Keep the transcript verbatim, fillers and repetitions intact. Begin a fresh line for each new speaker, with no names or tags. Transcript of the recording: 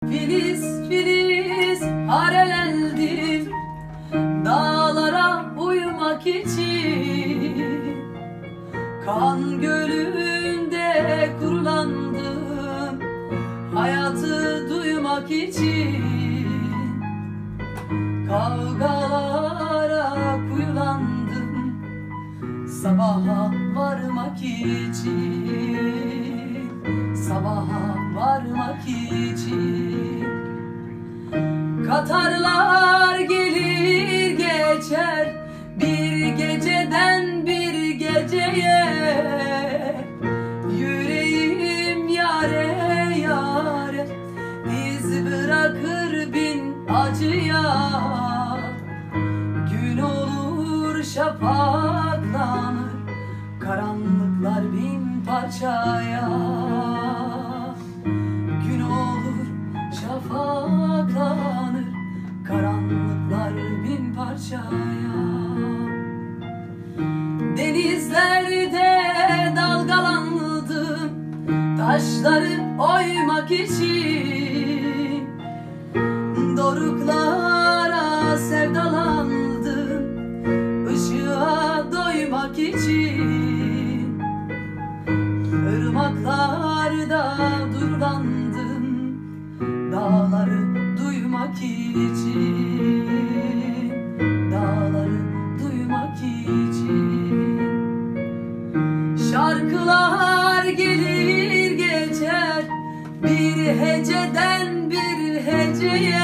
Filiz filiz harelendim dağlara uyumak için. Kan gölünde kurulandım hayatı duymak için. Kavgalara kuyulandım sabaha varmak için. Sabaha varmak için. Katarlar gelir geçer bir geceden bir geceye. Yüreğim yare yare iz bırakır bin acıya. Gün olur şafaklanır karanlıklar bin parçaya. Gün olur şafaklanır karanlıklar bin parçaya. Denizlerde dalgalandım taşları oymak için. Doruklara sevdalandım ışığa doymak için. Irmaklarda durulandım dağları duymak için. Dağları duymak için. Şarkılar gelir geçer bir heceden bir heceye.